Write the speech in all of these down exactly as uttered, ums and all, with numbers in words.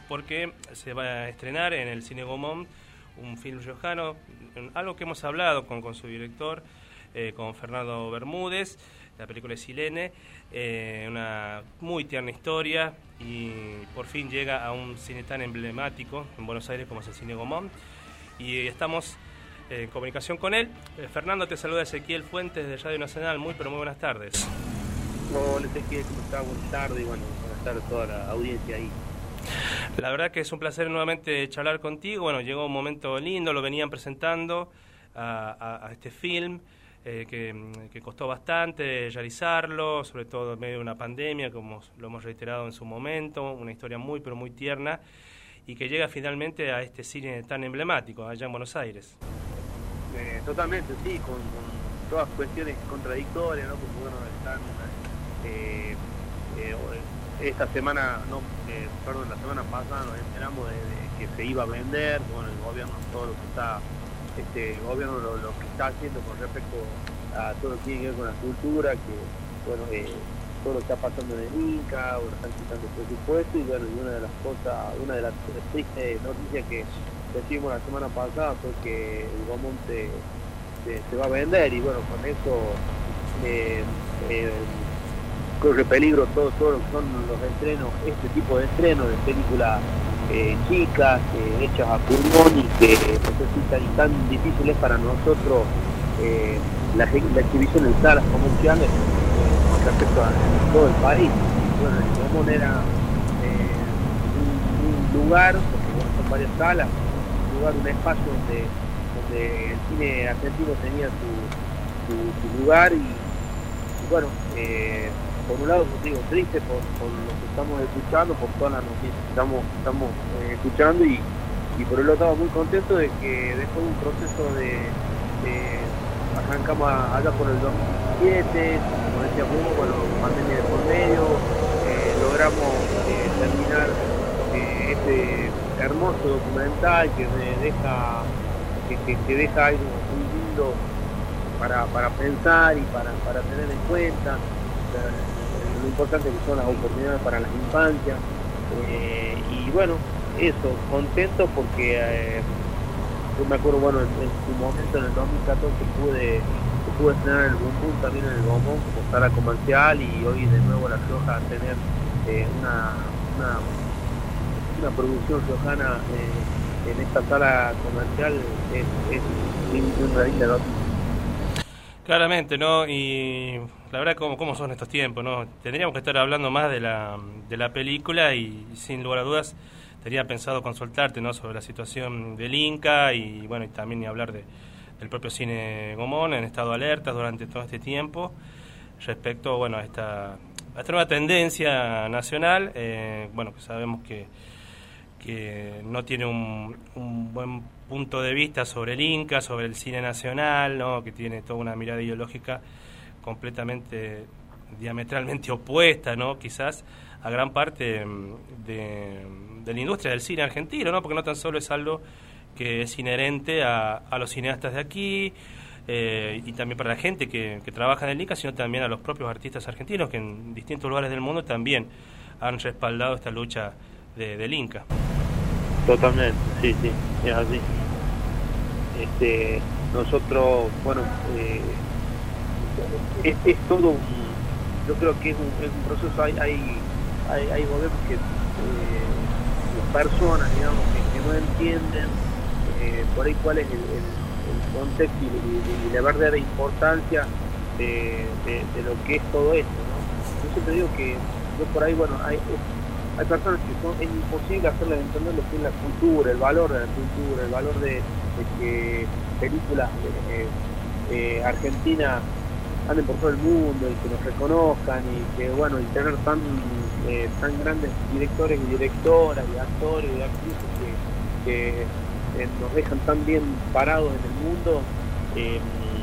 porque se va a estrenar en el Cine Gaumont un film riojano, algo que hemos hablado con, con su director, eh, con Fernando Bermúdez. La película es Silene, eh, una muy tierna historia, y por fin llega a un cine tan emblemático en Buenos Aires como es el Cine Gaumont, y estamos en comunicación con él. eh, Fernando, te saluda Ezequiel Fuentes de Radio Nacional. Muy pero muy buenas tardes. Hola Ezequiel, ¿cómo estás? Buenas tardes, y bueno, buenas tardes a toda la audiencia ahí. La verdad que es un placer nuevamente charlar contigo. Bueno, llegó un momento lindo, lo venían presentando a, a, a este film, eh, que, que costó bastante realizarlo, sobre todo en medio de una pandemia, como lo hemos reiterado en su momento, una historia muy pero muy tierna, y que llega finalmente a este cine tan emblemático allá en Buenos Aires. Eh, totalmente, sí, con, con todas cuestiones contradictorias, ¿no? Porque bueno, están... Eh, eh, esta semana, no, eh, perdón, la semana pasada nos enteramos de, de que se iba a vender, bueno, el gobierno, todo lo que está, este, el gobierno lo, lo que está haciendo con respecto a todo lo que tiene que ver con la cultura, que, bueno, eh, todo lo que está pasando en el Inca, o están quitando presupuesto, y bueno, y una de las cosas, una de las tristes noticias que recibimos la semana pasada fue que el Gaumont se, se, se va a vender, y bueno, con eso eh, eh, corre peligro todo, todo lo que son los estrenos, este tipo de estrenos de películas eh, chicas, eh, hechas a pulmón, y que necesitan, y tan difíciles para nosotros eh, la, la exhibición en salas comerciales eh, con respecto a todo el país. Bueno, el Gaumont era eh, un, un lugar, porque bueno, son varias salas, un lugar, un espacio donde, donde el cine argentino tenía su, su, su lugar, y, y bueno, eh, por un lado, como digo, triste por, por lo que estamos escuchando, por todas las noticias que estamos, estamos eh, escuchando, y, y por el otro estamos muy contentos de que después de un proceso de, de arrancamos allá por el dos mil diecisiete, como decía Hugo, bueno, pandemia de por medio, eh, logramos eh, terminar eh, este hermoso documental que deja, que, que, que deja algo muy lindo para, para pensar y para, para tener en cuenta lo importante que son las oportunidades para las infancias, eh, y bueno, eso, contento porque eh, yo me acuerdo, bueno, en, en su momento, en el dos mil catorce pude, pude estrenar el Bum Bum también en el Gaumont como sala comercial, y hoy de nuevo La Rioja tener eh, una, una una producción riojana eh, en esta sala comercial es, es una linda noticia. Claramente, ¿no? Y la verdad, ¿cómo, cómo son estos tiempos, ¿no? Tendríamos que estar hablando más de la, de la película, y sin lugar a dudas tenía pensado consultarte, ¿no?, sobre la situación del Inca, y bueno, y también ni hablar de, del propio Cine Gaumont en estado de alerta durante todo este tiempo respecto, bueno, a esta, a esta nueva tendencia nacional, eh, bueno, que sabemos que que no tiene un, un buen punto de vista sobre el Inca, sobre el cine nacional, ¿no?, que tiene toda una mirada ideológica completamente, diametralmente opuesta, ¿no?, quizás a gran parte de, de la industria del cine argentino, ¿no?, porque no tan solo es algo que es inherente a, a los cineastas de aquí, eh, y también para la gente que, que trabaja en el Inca, sino también a los propios artistas argentinos que en distintos lugares del mundo también han respaldado esta lucha de, del Inca. Totalmente, sí, sí, es así. Este, nosotros, bueno, eh, es, es todo un, yo creo que es un, es un proceso, hay hay, hay, hay gobiernos que, eh, personas, digamos, que, que no entienden eh, por ahí cuál es el, el, el contexto y, y, y la verdadera importancia de, de, de lo que es todo esto, ¿no? Yo siempre digo que, yo por ahí, bueno, hay... Hay personas que son, es imposible hacerles entender lo que es la cultura, el valor de la cultura, el valor de, de que películas eh, eh, argentinas anden por todo el mundo y que nos reconozcan, y que bueno, y tener tan eh, tan grandes directores y directoras y actores y actrices que, que eh, nos dejan tan bien parados en el mundo, eh,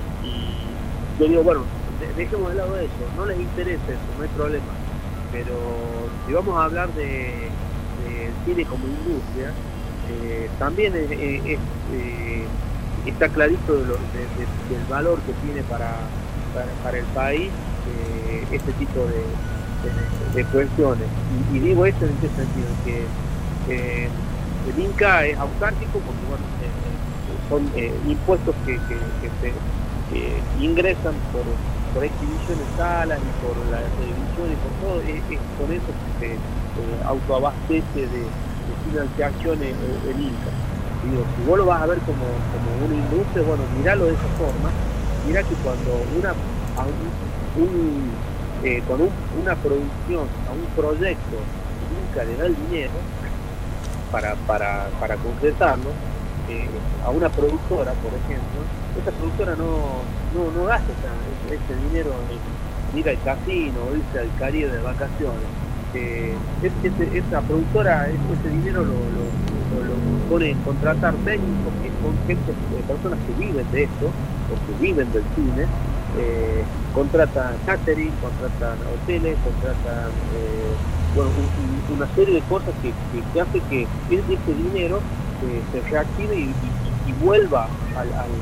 y yo digo, bueno, de, dejemos de lado eso, no les interesa eso, no hay problema. Pero si vamos a hablar de, de cine como industria, eh, también es, es, es, eh, está clarito de lo, de, de, del valor que tiene para, para, para el país eh, este tipo de, de, de cuestiones. Y, y digo esto en qué sentido, que Eh, el Inca es autárquico porque bueno, eh, son eh, impuestos que, que, que se eh, ingresan por, por exhibición en salas y por la televisión y por todo, es, es con eso que se eh, autoabastece de, de financiación el, el Inca. Digo, si vos lo vas a ver como, como una industria, bueno, miralo de esa forma, mira que cuando una a un, un, eh, con un, una producción, a un proyecto, Inca le da el dinero para, para, para concretarlo, eh, a una productora, por ejemplo, esa productora no, no, no gasta ese, ese dinero en ir al casino o irse al Caribe de vacaciones. Eh, es, es, esa productora, ese dinero lo, lo, lo, lo pone en contratar técnicos, que son gente, personas que viven de esto, o que viven del cine, eh, contratan catering, contratan hoteles, contratan eh, bueno, un, una serie de cosas que, que, que hace que ese dinero eh, se reactive y, y, y vuelva al, al,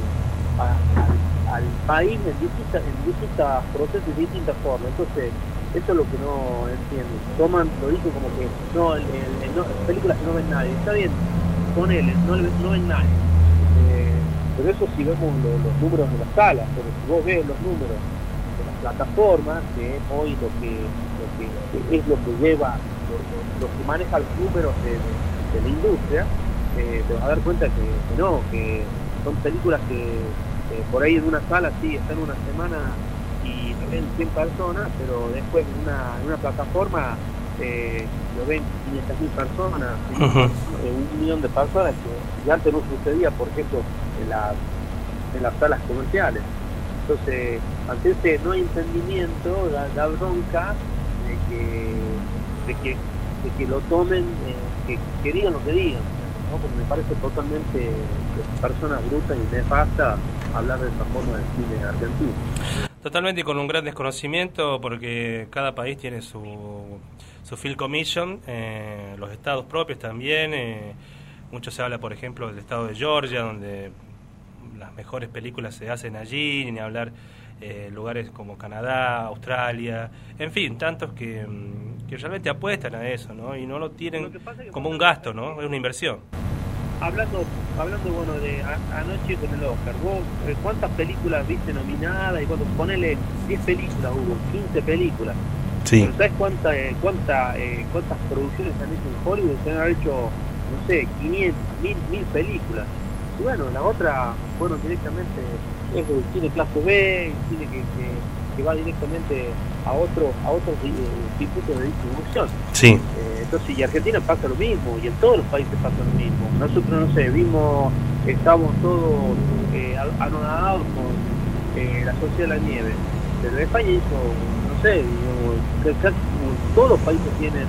a, al, al país en distintas, en distintas procesos, de distintas formas. Entonces, eso es lo que no entiendo. Toman, lo dicen como que no, el, el, no películas que no ven nadie. Está bien, ponele, no, no ven nadie. Eh, pero eso si vemos lo, los números de las salas, pero si vos ves los números de las plataformas, que es hoy lo que, lo que, que es lo que lleva, lo, lo, lo que maneja los números de, de, de la industria, eh, te vas a dar cuenta que, que no, que son películas que eh, por ahí en una sala sí están una semana y lo ven cien personas, pero después en una, en una plataforma eh, lo ven quinientas mil personas, uh-huh. eh, un millón de personas, que, que antes no sucedía, por ejemplo, en, la, en las salas comerciales. Entonces, ante ese no entendimiento, da, da bronca de que, de que, de que lo tomen, eh, que, que digan lo que digan, ¿no? Porque me parece totalmente de personas brutas y nefastas hablar de esa forma del cine argentino. Totalmente, y con un gran desconocimiento, porque cada país tiene su, su Film Commission, eh, los estados propios también. Eh, mucho se habla, por ejemplo, del estado de Georgia, donde las mejores películas se hacen allí, ni hablar eh, lugares como Canadá, Australia, en fin, tantos que, que realmente apuestan a eso, ¿no? Y no lo tienen lo como un gasto, ¿no? Es una inversión. Hablando, hablando bueno, de a, anoche con el Oscar, vos, ¿cuántas películas viste nominadas? Y cuando ponele diez películas, hubo quince películas. Sí. Pero ¿sabes cuánta, eh, cuánta, eh, cuántas producciones han hecho en Hollywood? Se han hecho, no sé, quinientas, mil películas. Y bueno, la otra fueron directamente, es el cine clase B, el cine que, que, que va directamente a otro a otros eh, circuitos de distribución. Sí. Eh, entonces, y Argentina pasa lo mismo, y en todos los países pasa lo mismo. Nosotros, no sé, vimos, estamos todos eh, anonadados con eh, La Sociedad de la Nieve. Pero España hizo, no sé, digo, que casi todos los países tienen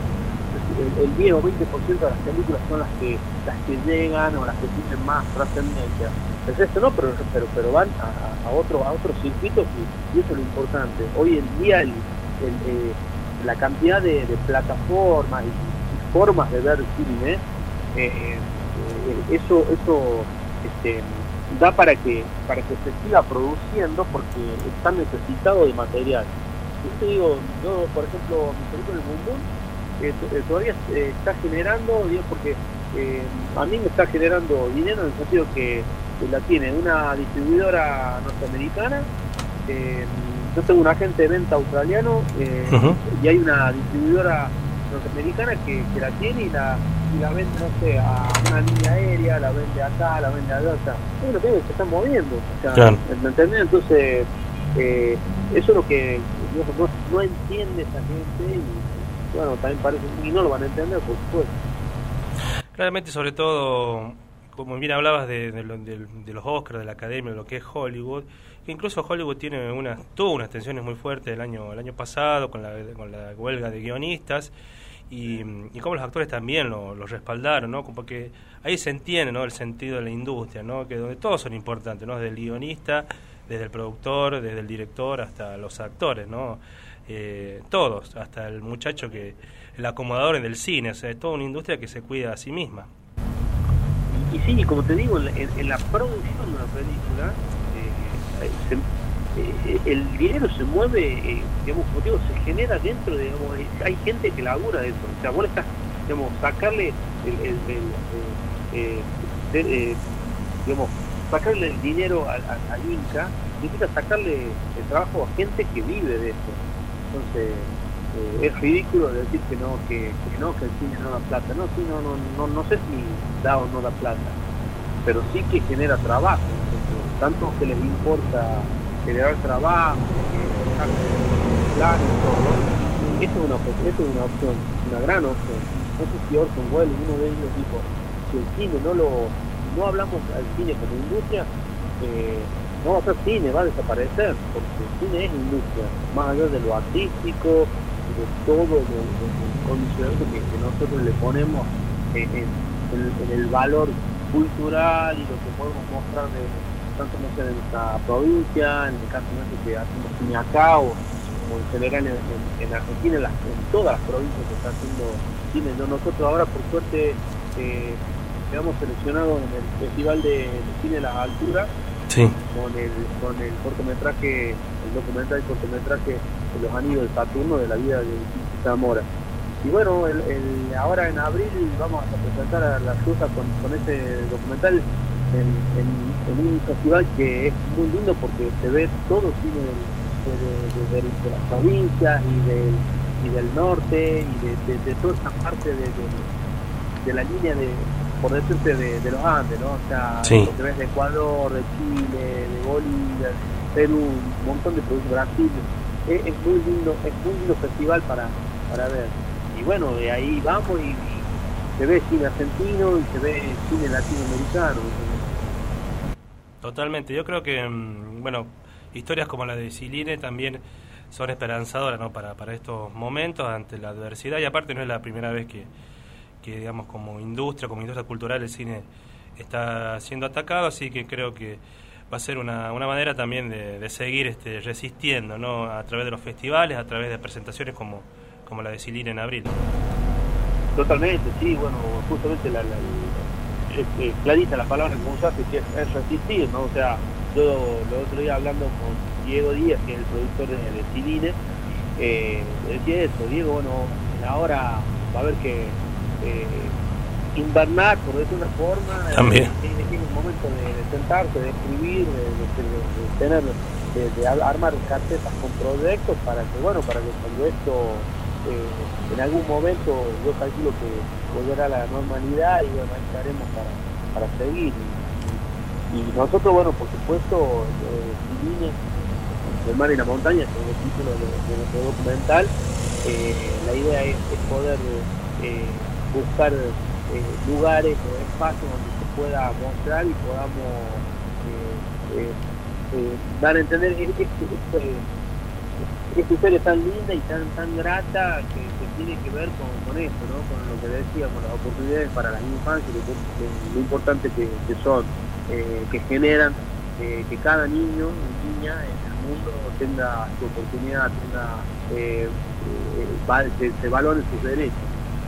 el, el diez o veinte por ciento de las películas son las que las que llegan o las que tienen más trascendencia. Es esto, ¿no? Pero pero pero van a, a otro a otros circuitos y, y eso es lo importante. Hoy en día el, el, eh, la cantidad de, de plataformas y, y formas de ver cine, eh, eh, eso eso este, da para que para que se siga produciendo porque está necesitado de material. Yo te digo, yo por ejemplo mi película El Boom Boom eh, todavía eh, está generando, digo, porque eh, a mí me está generando dinero en el sentido que la tiene una distribuidora norteamericana, eh, yo tengo un agente de venta australiano eh, uh-huh. y hay una distribuidora norteamericana que, que la tiene y la, y la vende, no sé, a una línea aérea, la vende acá, la vende allá, o sea, es lo que se están moviendo, o sea, claro. ¿Me entendés? Entonces, eh, eso es lo que no, no entiende esa gente y bueno, también parece, y no lo van a entender, por supuesto. Claramente, sobre todo, como bien hablabas de, de, de, de los Oscars, de la Academia, de lo que es Hollywood, que incluso Hollywood tiene una, tuvo unas tensiones muy fuertes el año el año pasado con la, con la huelga de guionistas y, y cómo los actores también lo, lo respaldaron, ¿no? Porque ahí se entiende, ¿no?, el sentido de la industria, ¿no?, que donde todos son importantes, ¿no?, desde el guionista, desde el productor, desde el director hasta los actores, ¿no? Eh, todos, hasta el muchacho que el acomodador del cine, o sea, es toda una industria que se cuida a sí misma. Y, y sí, como te digo, en, en la producción de una película eh, se, eh, el dinero se mueve, eh, digamos, como digo, se genera dentro de, digamos, hay gente que labura de eso, o sea, vos le estás digamos, sacarle el, el, el, eh, eh, eh, digamos, sacarle el dinero al, al, al Inca significa sacarle el trabajo a gente que vive de esto. Entonces eh, es ridículo decir que no, que, que no, que el cine no da plata. No, sí, no, no, no, no sé si da o no da plata, pero sí que genera trabajo. Entonces, tanto que les importa generar trabajo, que planes, todo. Esto es una, esto es una opción, una gran opción. No sé si Orson Welles, uno de ellos, dijo que el cine no lo, no hablamos al cine como industria, eh, no va a ser cine, va a desaparecer, porque el cine es industria, más allá de lo artístico, de todo el, el, el condicionamiento que, que nosotros le ponemos en, en, en el valor cultural y lo que podemos mostrar de tanto no sé, de nuestra provincia, en el caso nuestro que hacemos cine acá, o, o en general en, en, en Argentina, en, las, en todas las provincias que está haciendo cine. ¿No? Nosotros ahora, por suerte, eh, quedamos seleccionados en el Festival de, de Cine de las Alturas, sí, con el con el cortometraje, el documental y cortometraje de Los Anillos de Saturno, de la vida de Zamora. Y bueno, el, el, ahora en abril vamos a presentar a La Rioja con, con este documental en, en, en un festival que es muy lindo porque se ve todo cine de, de, de, de, de las provincias y del, y del norte y de, de, de toda esta parte de, de, de la línea de, por decirte, de, de los Andes, ¿no? O sea, sí, lo que ves de Ecuador, de Chile, de Bolivia, de Perú, un montón de países, Brasil. Es, es muy lindo, es muy lindo festival para, para ver. Y bueno, de ahí vamos y, y se ve cine argentino y se ve cine latinoamericano. Totalmente. Yo creo que, bueno, historias como la de Ciline también son esperanzadoras, ¿no? para, para estos momentos ante la adversidad, y aparte no es la primera vez que, que digamos, como industria, como industria cultural, el cine está siendo atacado, así que creo que va a ser una, una manera también de, de seguir este, resistiendo, ¿no? A través de los festivales, a través de presentaciones como, como la de Ciline en abril. Totalmente, sí, bueno, justamente la, la, la es, es clarita la palabra que usaste, que es, es resistir, ¿no? O sea, yo el otro día hablando con Diego Díaz, que es el productor de, de Ciline, eh, decía eso, Diego, bueno, ahora va a haber que eh, invernar, por decirlo de una forma, también es, es un momento de, de sentarse, de escribir, de, de, de, de tener, de, de armar carpetas con proyectos para que, bueno, para que cuando esto Eh, en algún momento yo calculo que volverá a la normalidad y bueno, ahí estaremos para, para seguir y, y nosotros, bueno, por supuesto, eh, Ciline, El Mar y la Montaña, que es el título de, de nuestro documental, eh, la idea es, es poder eh, buscar eh, lugares o espacios donde se pueda mostrar y podamos eh, eh, eh, dar a entender este, este, esta historia tan linda y tan tan grata que, que tiene que ver con, con esto, ¿no? Con lo que decíamos, las oportunidades para las infancias, que, que, lo importante que, que son, eh, que generan eh, que cada niño y niña en el mundo tenga su oportunidad, tenga eh, eh, se, se valoren sus derechos.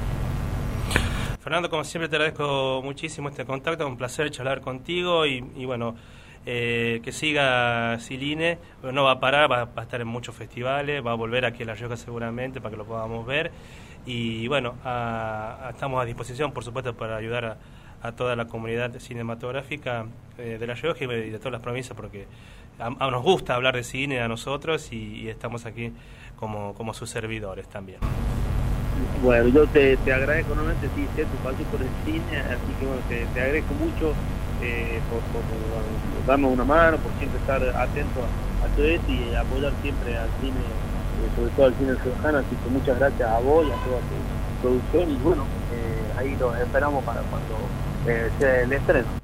Fernando, como siempre te agradezco muchísimo este contacto, un placer charlar contigo y, y bueno, Eh, que siga Ciline, no va a parar, va, va a estar en muchos festivales, va a volver aquí a La Rioja seguramente para que lo podamos ver y bueno, a, a, estamos a disposición por supuesto para ayudar a, a toda la comunidad cinematográfica eh, de La Rioja y de todas las provincias porque a, a nos gusta hablar de cine a nosotros y, y estamos aquí como, como sus servidores también. Bueno, yo te, te agradezco nuevamente, sí, sé tu pasión por el cine, así que bueno, te, te agradezco mucho eh, por, por, por darnos una mano, por siempre estar atento a, a todo esto y apoyar siempre al cine, eh, sobre todo al cine riojano, así que muchas gracias a vos y a toda tu producción y bueno, eh, ahí los esperamos para cuando eh, sea el estreno.